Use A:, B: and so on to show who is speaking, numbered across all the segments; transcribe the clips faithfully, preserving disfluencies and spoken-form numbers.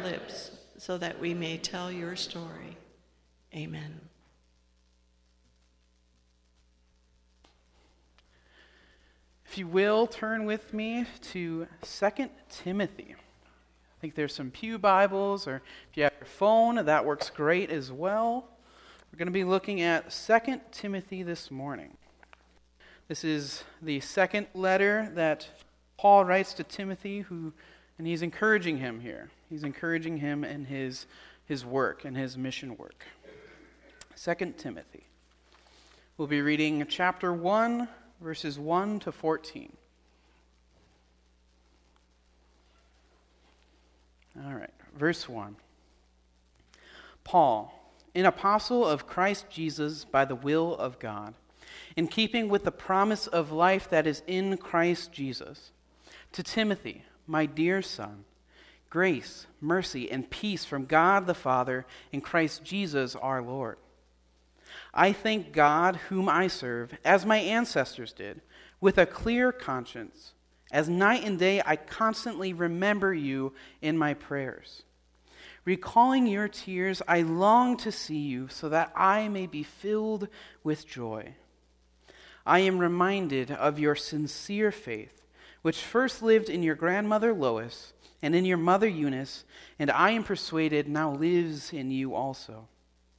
A: lips so that we may tell your story. Amen.
B: If you will, turn with me to Second Timothy. I think there's some pew Bibles, or if you have your phone, that works great as well. We're going to be looking at Second Timothy this morning. This is the second letter that Paul writes to Timothy, who, and he's encouraging him here. He's encouraging him in his, his work and his mission work. Second Timothy. We'll be reading chapter one, verses one to fourteen. All right, verse one. Paul, an apostle of Christ Jesus by the will of God, in keeping with the promise of life that is in Christ Jesus, to Timothy, my dear son, grace, mercy, and peace from God the Father and Christ Jesus our Lord. I thank God whom I serve, as my ancestors did, with a clear conscience. As night and day I constantly remember you in my prayers. Recalling your tears, I long to see you so that I may be filled with joy. I am reminded of your sincere faith, which first lived in your grandmother Lois and in your mother Eunice, and I am persuaded now lives in you also.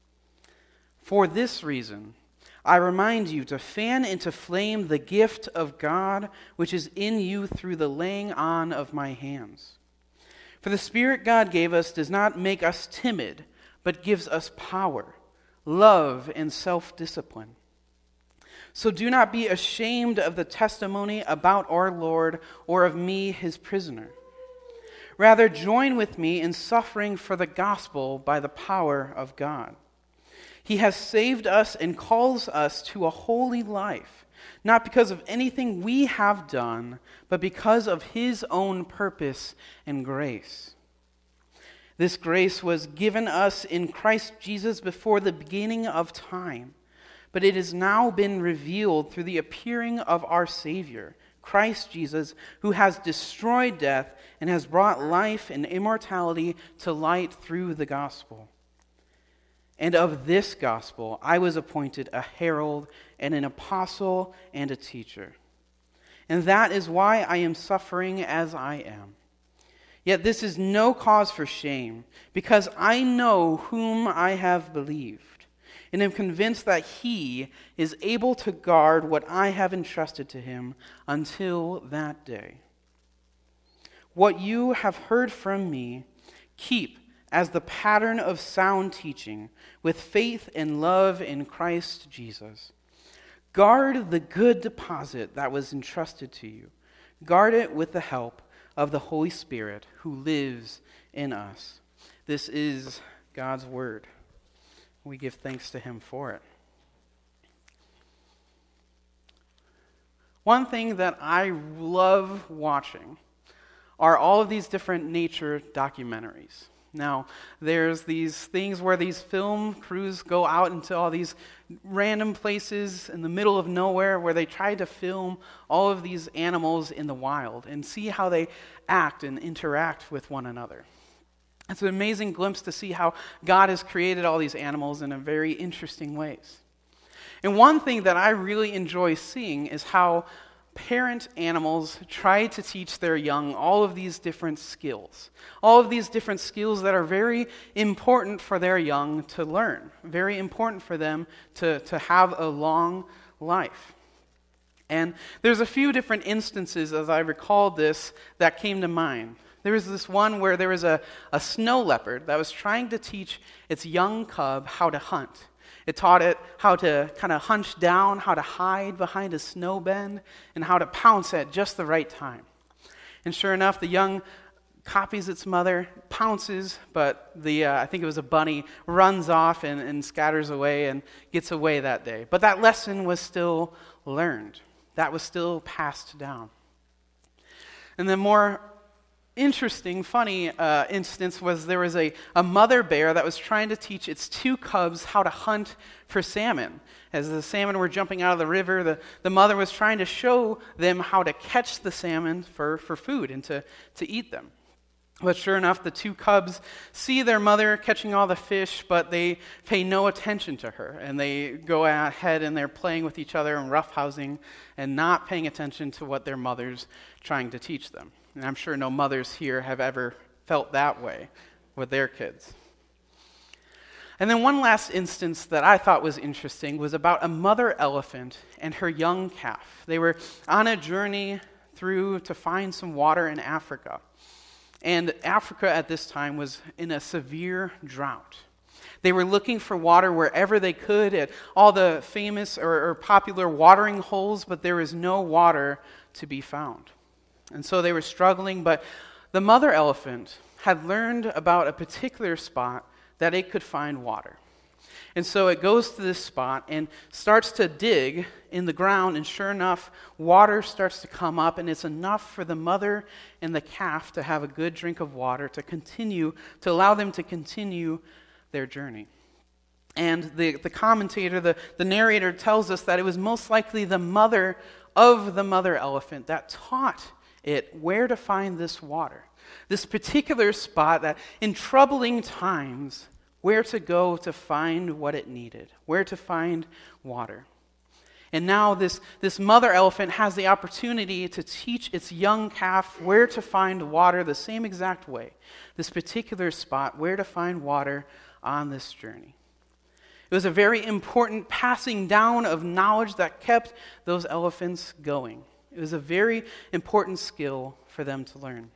B: For this reason, I remind you to fan into flame the gift of God which is in you through the laying on of my hands. For the Spirit God gave us does not make us timid, but gives us power, love, and self-discipline. So do not be ashamed of the testimony about our Lord or of me, his prisoner. Rather, join with me in suffering for the gospel by the power of God. He has saved us and calls us to a holy life, not because of anything we have done, but because of his own purpose and grace. This grace was given us in Christ Jesus before the beginning of time, but it has now been revealed through the appearing of our Savior, Christ Jesus, who has destroyed death and has brought life and immortality to light through the gospel. And of this gospel I was appointed a herald and an apostle and a teacher. And that is why I am suffering as I am. Yet this is no cause for shame, because I know whom I have believed, and am convinced that he is able to guard what I have entrusted to him until that day. What you have heard from me, keep as the pattern of sound teaching, with faith and love in Christ Jesus. Guard the good deposit that was entrusted to you. Guard it with the help of the Holy Spirit who lives in us. This is God's word. We give thanks to him for it. One thing that I love watching are all of these different nature documentaries. Now, there's these things where these film crews go out into all these random places in the middle of nowhere where they try to film all of these animals in the wild and see how they act and interact with one another. It's an amazing glimpse to see how God has created all these animals in a very interesting ways. And one thing that I really enjoy seeing is how parent animals try to teach their young all of these different skills. All of these different skills that are very important for their young to learn. Very important for them to, to have a long life. And there's a few different instances, as I recall this, that came to mind. There was this one where there was a, a snow leopard that was trying to teach its young cub how to hunt. It taught it how to kind of hunch down, how to hide behind a snow bend, and how to pounce at just the right time. And sure enough, the young copies its mother, pounces, but the uh, I think it was a bunny, runs off and, and scatters away and gets away that day. But that lesson was still learned. That was still passed down. And the more interesting, funny uh, instance was there was a, a mother bear that was trying to teach its two cubs how to hunt for salmon. As the salmon were jumping out of the river, the, the mother was trying to show them how to catch the salmon for, for food and to, to eat them. But sure enough, the two cubs see their mother catching all the fish, but they pay no attention to her. And they go ahead and they're playing with each other and roughhousing and not paying attention to what their mother's trying to teach them. And I'm sure no mothers here have ever felt that way with their kids. And then one last instance that I thought was interesting was about a mother elephant and her young calf. They were on a journey through to find some water in Africa. And Africa at this time was in a severe drought. They were looking for water wherever they could at all the famous or, or popular watering holes, but there was no water to be found. And so they were struggling, but the mother elephant had learned about a particular spot that it could find water. And so it goes to this spot and starts to dig in the ground, and sure enough, water starts to come up, and it's enough for the mother and the calf to have a good drink of water to continue, to allow them to continue their journey. And the, the commentator, the, the narrator tells us that it was most likely the mother of the mother elephant that taught it where to find this water. This particular spot that in troubling times, where to go to find what it needed, where to find water. And now this, this mother elephant has the opportunity to teach its young calf where to find water the same exact way, this particular spot, where to find water on this journey. It was a very important passing down of knowledge that kept those elephants going. It was a very important skill for them to learn.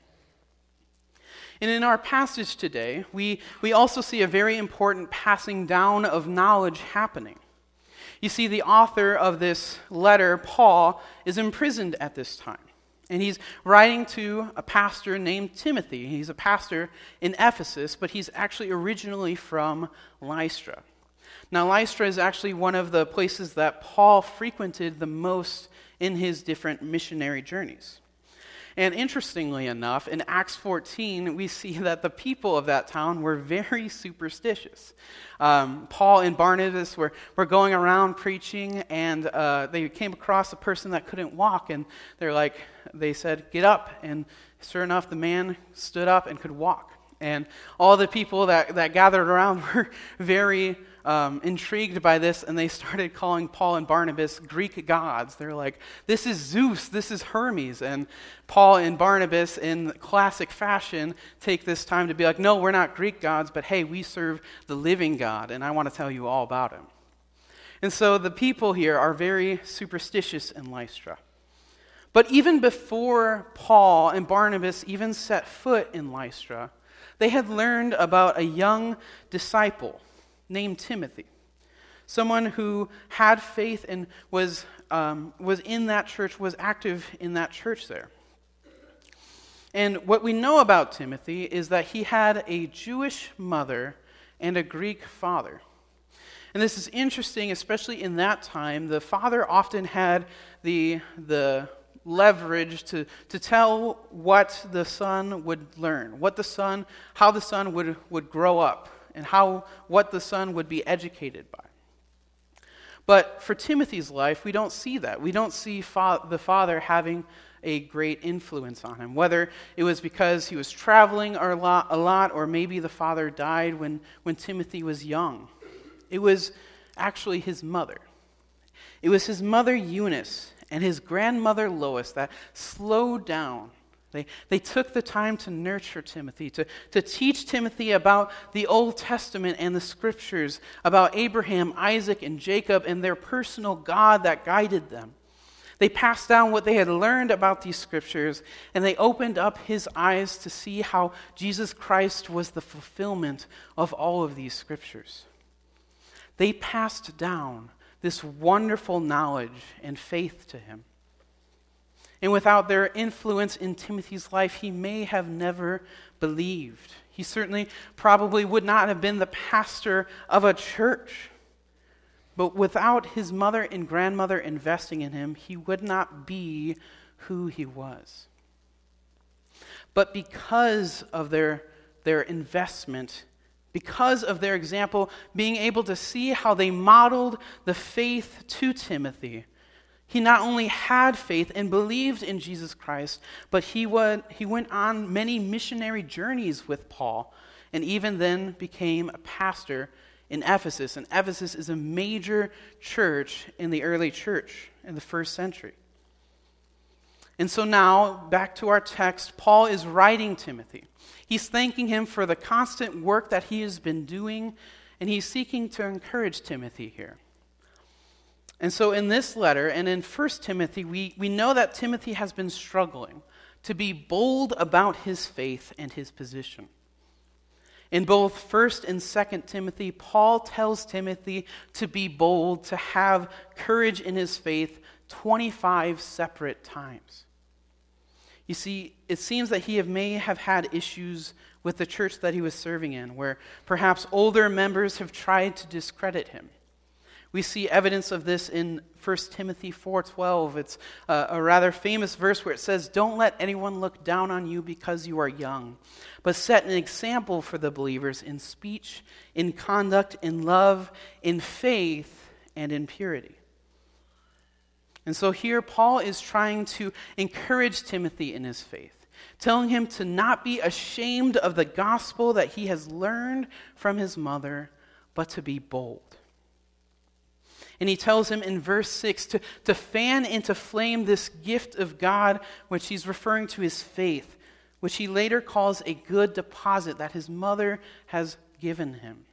B: And in our passage today, we, we also see a very important passing down of knowledge happening. You see, the author of this letter, Paul, is imprisoned at this time. And he's writing to a pastor named Timothy. He's a pastor in Ephesus, but he's actually originally from Lystra. Now, Lystra is actually one of the places that Paul frequented the most in his different missionary journeys. And interestingly enough, in Acts fourteen, we see that the people of that town were very superstitious. Um, Paul and Barnabas were, were going around preaching, and uh, they came across a person that couldn't walk, and they're like, they said, "Get up." And sure enough, the man stood up and could walk. And all the people that, that gathered around were very um, intrigued by this, and they started calling Paul and Barnabas Greek gods. They're like, "This is Zeus, this is Hermes." And Paul and Barnabas, in classic fashion, take this time to be like, "No, we're not Greek gods, but hey, we serve the living God, and I want to tell you all about him." And so the people here are very superstitious in Lystra. But even before Paul and Barnabas even set foot in Lystra, they had learned about a young disciple named Timothy, someone who had faith and was um, was in that church, was active in that church there. And what we know about Timothy is that he had a Jewish mother and a Greek father. And this is interesting, especially in that time. The father often had the the leverage to, to tell what the son would learn, what the son, how the son would, would grow up, and how what the son would be educated by. But for Timothy's life, we don't see that. We don't see fa- the father having a great influence on him, whether it was because he was traveling a lot, a lot or maybe the father died when, when Timothy was young. It was actually his mother. It was his mother Eunice and his grandmother Lois that slowed down. They, they took the time to nurture Timothy, to, to teach Timothy about the Old Testament and the Scriptures, about Abraham, Isaac, and Jacob, and their personal God that guided them. They passed down what they had learned about these Scriptures, and they opened up his eyes to see how Jesus Christ was the fulfillment of all of these Scriptures. They passed down this wonderful knowledge and faith to him. And without their influence in Timothy's life, he may have never believed. He certainly probably would not have been the pastor of a church. But without his mother and grandmother investing in him, he would not be who he was. But because of their, their investment, because of their example, being able to see how they modeled the faith to Timothy, He not only had faith and believed in Jesus Christ, but he, would, he went on many missionary journeys with Paul, and even then became a pastor in Ephesus. And Ephesus is a major church in the early church in the first century. And so now, back to our text, Paul is writing Timothy. He's thanking him for the constant work that he has been doing, and he's seeking to encourage Timothy here. And so in this letter, and in First Timothy, we, we know that Timothy has been struggling to be bold about his faith and his position. In both First and Second Timothy, Paul tells Timothy to be bold, to have courage in his faith twenty-five separate times. You see, it seems that he have, may have had issues with the church that he was serving in, where perhaps older members have tried to discredit him. We see evidence of this in First Timothy four twelve. It's a, a rather famous verse where it says, "Don't let anyone look down on you because you are young, but set an example for the believers in speech, in conduct, in love, in faith, and in purity." And so here Paul is trying to encourage Timothy in his faith, telling him to not be ashamed of the gospel that he has learned from his mother, but to be bold. And he tells him in verse six to, to fan into flame this gift of God, which he's referring to his faith, which he later calls a good deposit that his mother has given him.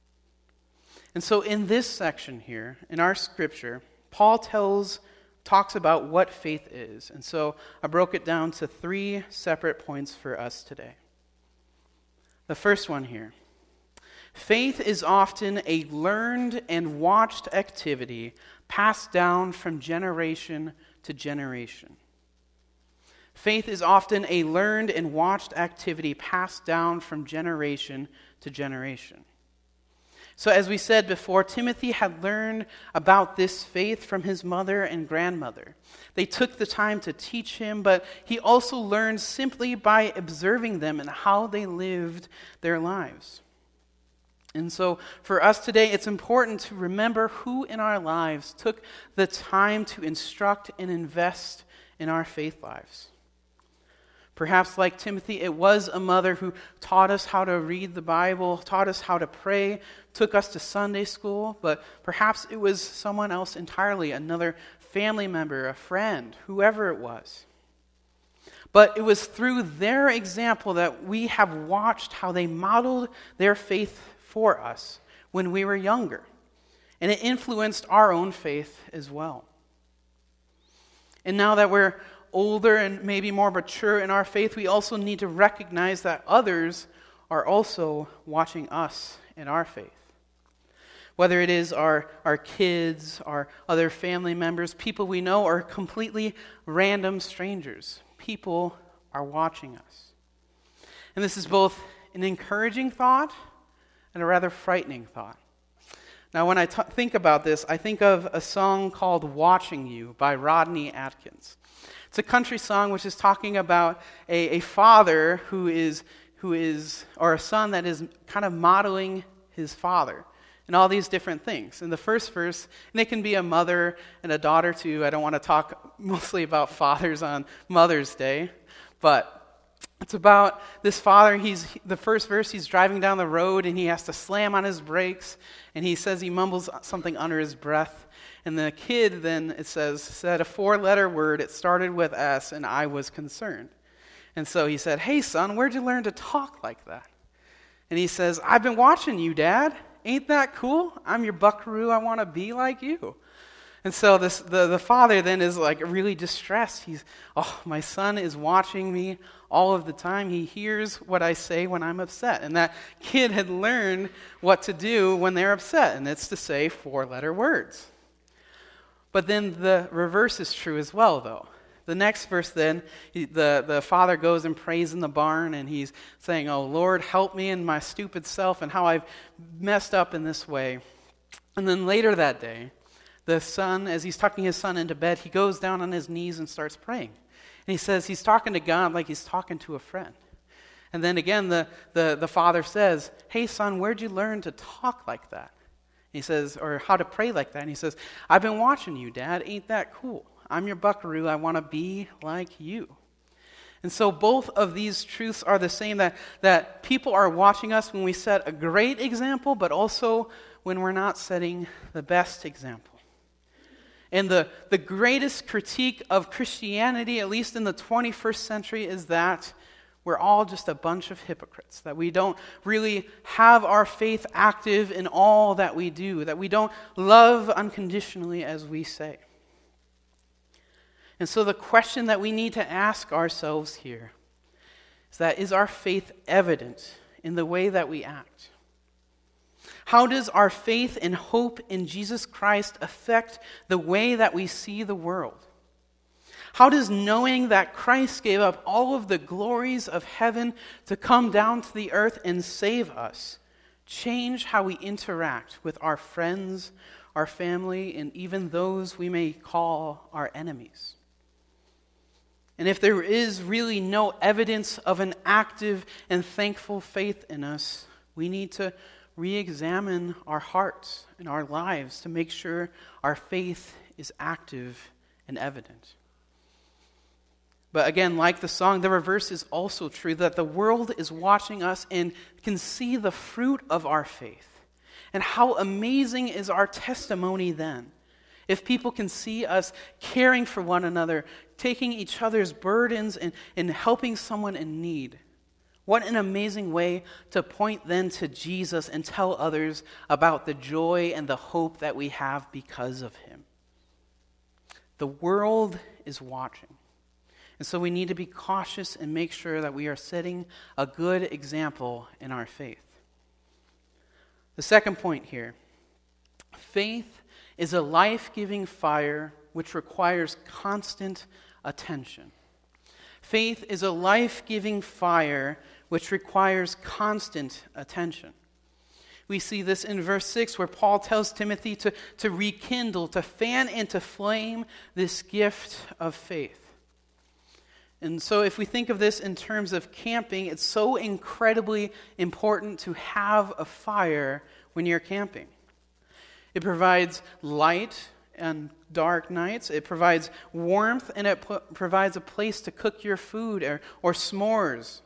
B: And so in this section here, in our scripture, Paul tells, talks about what faith is. And so I broke it down to three separate points for us today. The first one here. Faith is often a learned and watched activity passed down from generation to generation. Faith is often a learned and watched activity passed down from generation to generation. So as we said before, Timothy had learned about this faith from his mother and grandmother. They took the time to teach him, but he also learned simply by observing them and how they lived their lives. And so for us today, it's important to remember who in our lives took the time to instruct and invest in our faith lives. Perhaps like Timothy, it was a mother who taught us how to read the Bible, taught us how to pray, took us to Sunday school, but perhaps it was someone else entirely, another family member, a friend, whoever it was. But it was through their example that we have watched how they modeled their faith for us when we were younger. And it influenced our own faith as well. And now that we're older and maybe more mature in our faith, we also need to recognize that others are also watching us in our faith. Whether it is our, our kids, our other family members, people we know, or completely random strangers, people are watching us. And this is both an encouraging thought and a rather frightening thought. Now, when I t- think about this, I think of a song called "Watching You" by Rodney Atkins. It's a country song which is talking about a, a father who is, who is, or a son that is kind of modeling his father and all these different things. In the first verse, and it can be a mother and a daughter too. I don't want to talk mostly about fathers on Mother's Day, but it's about this father. He's the first verse, he's driving down the road and he has to slam on his brakes, and he says he mumbles something under his breath. And the kid then, it says, said a four-letter word. It started with S, and I was concerned. And so he said, "Hey, son, where'd you learn to talk like that?" And he says, "I've been watching you, Dad. Ain't that cool? I'm your buckaroo. I want to be like you." And so this, the, the father then is like really distressed. He's, "Oh, my son is watching me all of the time. He hears what I say when I'm upset." And that kid had learned what to do when they're upset, and it's to say four-letter words. But then the reverse is true as well, though. The next verse then, he, the, the father goes and prays in the barn, and he's saying, "Oh, Lord, help me in my stupid self and how I've messed up in this way." And then later that day, the son, as he's tucking his son into bed, he goes down on his knees and starts praying. And he says he's talking to God like he's talking to a friend. And then again, the, the, the father says, "Hey, son, where'd you learn to talk like that?" He says, or how to pray like that. And he says, I've been watching you, Dad. Ain't that cool? I'm your buckaroo. I want to be like you. And so both of these truths are the same, that, that people are watching us when we set a great example, but also when we're not setting the best example. And the, the greatest critique of Christianity, at least in the twenty-first century, is that we're all just a bunch of hypocrites, that we don't really have our faith active in all that we do, that we don't love unconditionally as we say. And so the question that we need to ask ourselves here is that, is our faith evident in the way that we act? How does our faith and hope in Jesus Christ affect the way that we see the world? How does knowing that Christ gave up all of the glories of heaven to come down to the earth and save us change how we interact with our friends, our family, and even those we may call our enemies? And if there is really no evidence of an active and thankful faith in us, we need to re-examine our hearts and our lives to make sure our faith is active and evident. But again, like the song, the reverse is also true, that the world is watching us and can see the fruit of our faith. And how amazing is our testimony then? If people can see us caring for one another, taking each other's burdens and, and helping someone in need. What an amazing way to point then to Jesus and tell others about the joy and the hope that we have because of him. The world is watching. And so we need to be cautious and make sure that we are setting a good example in our faith. The second point here, faith is a life-giving fire which requires constant attention. Faith is a life-giving fire which requires constant attention. We see this in verse six where Paul tells Timothy to, to rekindle, to fan into flame this gift of faith. And so if we think of this in terms of camping, it's so incredibly important to have a fire when you're camping. It provides light on dark nights. It provides warmth, and it p- provides a place to cook your food or, or s'mores.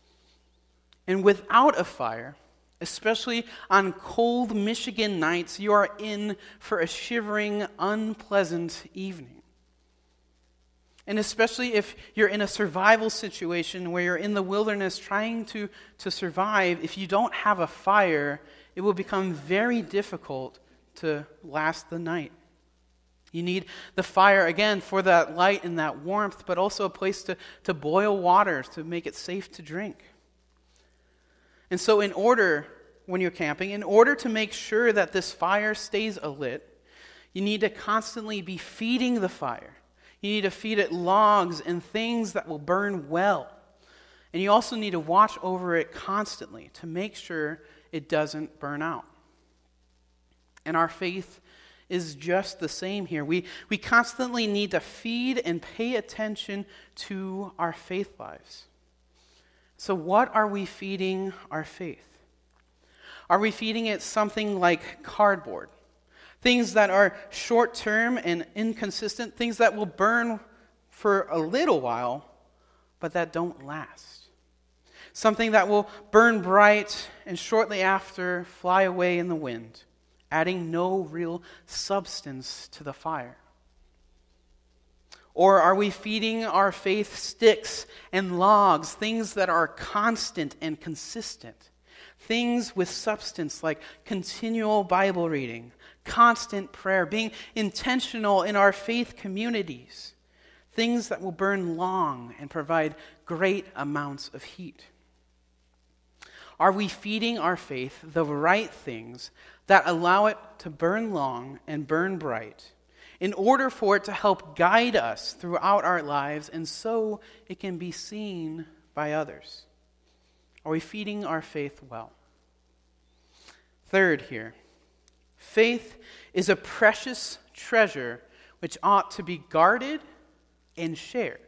B: And without a fire, especially on cold Michigan nights, you are in for a shivering, unpleasant evening. And especially if you're in a survival situation where you're in the wilderness trying to, to survive, if you don't have a fire, it will become very difficult to last the night. You need the fire, again, for that light and that warmth, but also a place to, to boil water to make it safe to drink. And so in order, when you're camping, in order to make sure that this fire stays alit, you need to constantly be feeding the fire. You need to feed it logs and things that will burn well. And you also need to watch over it constantly to make sure it doesn't burn out. And our faith is just the same here. We, we constantly need to feed and pay attention to our faith lives. So what are we feeding our faith? Are we feeding it something like cardboard? Things that are short-term and inconsistent, things that will burn for a little while, but that don't last. Something that will burn bright and shortly after fly away in the wind, adding no real substance to the fire. Or are we feeding our faith sticks and logs, things that are constant and consistent? Things with substance like continual Bible reading, constant prayer, being intentional in our faith communities. Things that will burn long and provide great amounts of heat. Are we feeding our faith the right things that allow it to burn long and burn bright in order for it to help guide us throughout our lives and so it can be seen by others? Are we feeding our faith well? Third here, faith is a precious treasure which ought to be guarded and shared.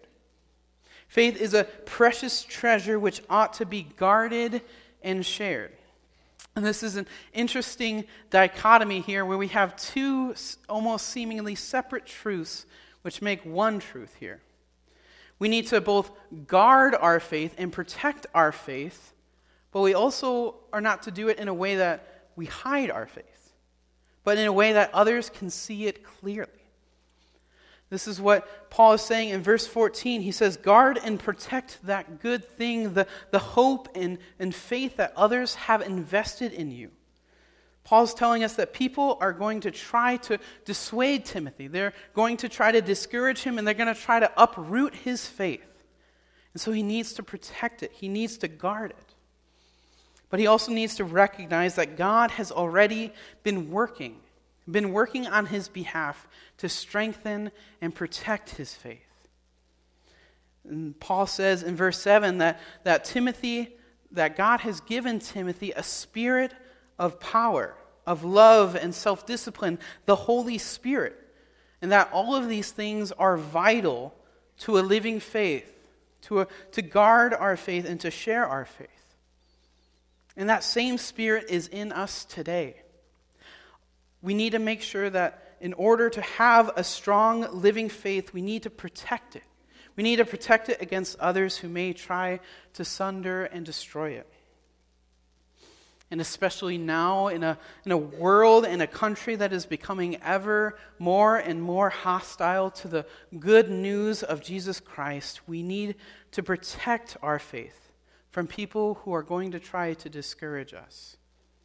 B: Faith is a precious treasure which ought to be guarded and shared. And this is an interesting dichotomy here where we have two almost seemingly separate truths which make one truth here. We need to both guard our faith and protect our faith, but we also are not to do it in a way that we hide our faith, but in a way that others can see it clearly. This is what Paul is saying in verse fourteen. He says, guard and protect that good thing, the, the hope and, and faith that others have invested in you. Paul's telling us that people are going to try to dissuade Timothy. They're going to try to discourage him, and they're going to try to uproot his faith. And so he needs to protect it. He needs to guard it. But he also needs to recognize that God has already been working, been working on his behalf to strengthen and protect his faith. And Paul says in verse seven that, that Timothy, that God has given Timothy a spirit of power, of love and self-discipline, the Holy Spirit, and that all of these things are vital to a living faith, to, a, to guard our faith and to share our faith. And that same Spirit is in us today. We need to make sure that in order to have a strong living faith, we need to protect it. We need to protect it against others who may try to sunder and destroy it. And especially now in a, in a world, in a country that is becoming ever more and more hostile to the good news of Jesus Christ, we need to protect our faith from people who are going to try to discourage us.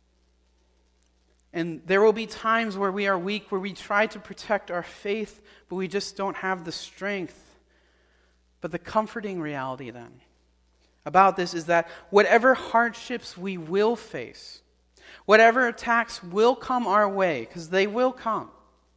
B: And there will be times where we are weak, where we try to protect our faith, but we just don't have the strength. But the comforting reality then about this is that whatever hardships we will face, whatever attacks will come our way, because they will come,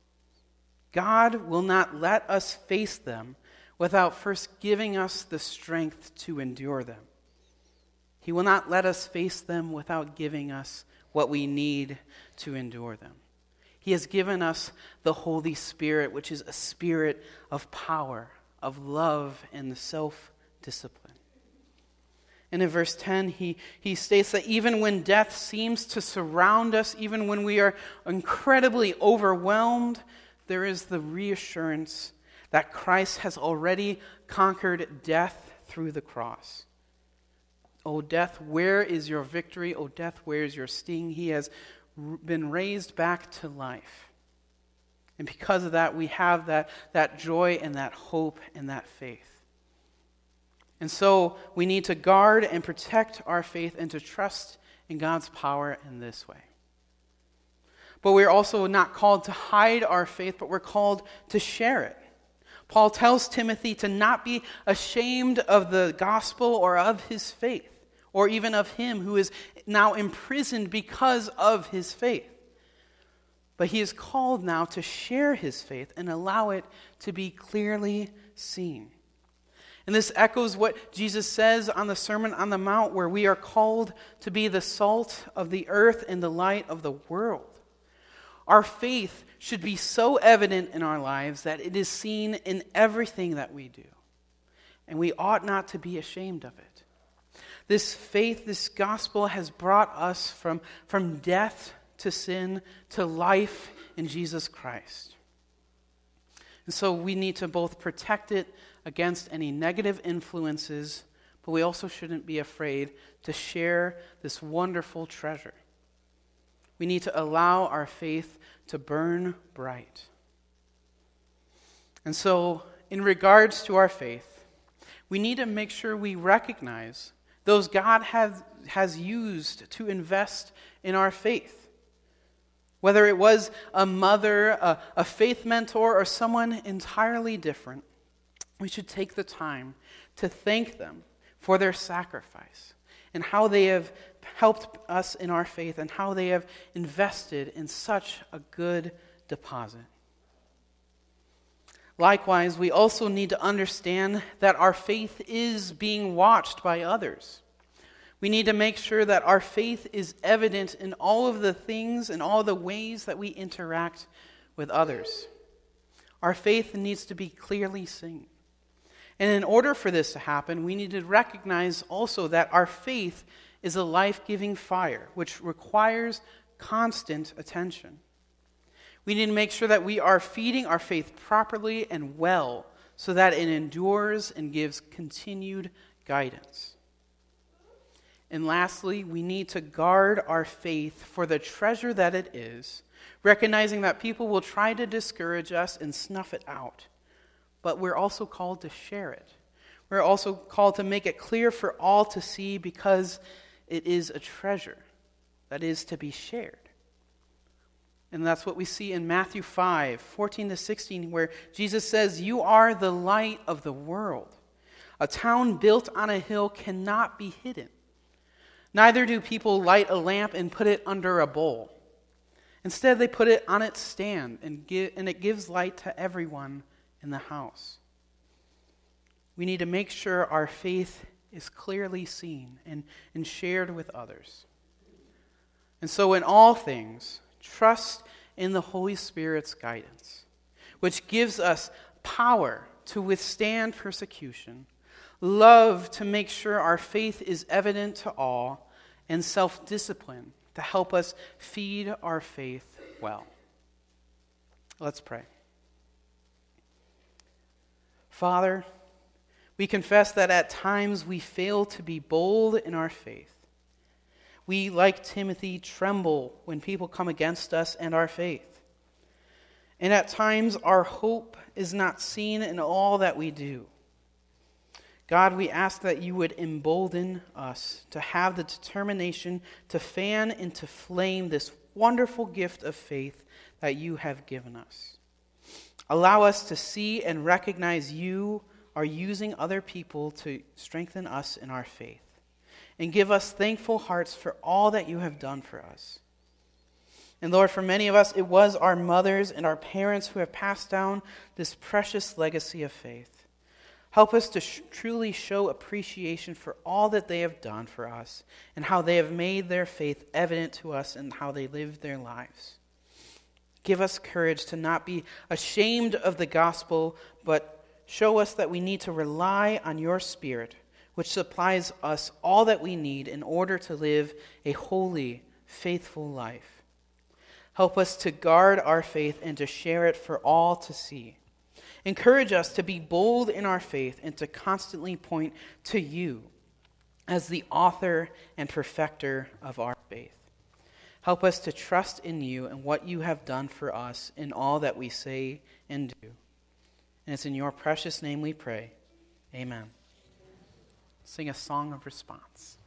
B: God will not let us face them without first giving us the strength to endure them. He will not let us face them without giving us what we need to endure them. He has given us the Holy Spirit, which is a spirit of power, of love, and self-discipline. And in verse ten, he, he states that even when death seems to surround us, even when we are incredibly overwhelmed, there is the reassurance that Christ has already conquered death through the cross. O death, where is your victory? O death, where is your sting? He has r- been raised back to life. And because of that, we have that, that joy and that hope and that faith. And so we need to guard and protect our faith and to trust in God's power in this way. But we're also not called to hide our faith, but we're called to share it. Paul tells Timothy to not be ashamed of the gospel or of his faith, or even of him who is now imprisoned because of his faith. But he is called now to share his faith and allow it to be clearly seen. And this echoes what Jesus says on the Sermon on the Mount, where we are called to be the salt of the earth and the light of the world. Our faith should be so evident in our lives that it is seen in everything that we do. And we ought not to be ashamed of it. This faith, this gospel has brought us from, from death to sin to life in Jesus Christ. And so we need to both protect it against any negative influences, but we also shouldn't be afraid to share this wonderful treasure. We need to allow our faith to burn bright. And so, in regards to our faith, we need to make sure we recognize those God has, has used to invest in our faith. Whether it was a mother, a, a faith mentor, or someone entirely different, we should take the time to thank them for their sacrifice and how they have helped us in our faith and how they have invested in such a good deposit. Likewise, we also need to understand that our faith is being watched by others. We need to make sure that our faith is evident in all of the things and all the ways that we interact with others. Our faith needs to be clearly seen. And in order for this to happen, we need to recognize also that our faith is a life-giving fire which requires constant attention. We need to make sure that we are feeding our faith properly and well so that it endures and gives continued guidance. And lastly, we need to guard our faith for the treasure that it is, recognizing that people will try to discourage us and snuff it out. But we're also called to share it. We're also called to make it clear for all to see because it is a treasure that is to be shared. And that's what we see in Matthew five, fourteen to sixteen, where Jesus says, "You are the light of the world. A town built on a hill cannot be hidden. Neither do people light a lamp and put it under a bowl. Instead, they put it on its stand, and, give, and it gives light to everyone in the house." We need to make sure our faith is clearly seen and, and shared with others. And so in all things, trust in the Holy Spirit's guidance, which gives us power to withstand persecution, love to make sure our faith is evident to all, and self-discipline to help us feed our faith well. Let's pray. Father, we confess that at times we fail to be bold in our faith. We, like Timothy, tremble when people come against us and our faith. And at times our hope is not seen in all that we do. God, we ask that you would embolden us to have the determination to fan into flame this wonderful gift of faith that you have given us. Allow us to see and recognize you are using other people to strengthen us in our faith. And give us thankful hearts for all that you have done for us. And Lord, for many of us, it was our mothers and our parents who have passed down this precious legacy of faith. Help us to sh- truly show appreciation for all that they have done for us and how they have made their faith evident to us and how they lived their lives. Give us courage to not be ashamed of the gospel, but show us that we need to rely on your Spirit, which supplies us all that we need in order to live a holy, faithful life. Help us to guard our faith and to share it for all to see. Encourage us to be bold in our faith and to constantly point to you as the author and perfecter of our faith. Help us to trust in you and what you have done for us in all that we say and do. And it's in your precious name we pray. Amen. Sing a song of response.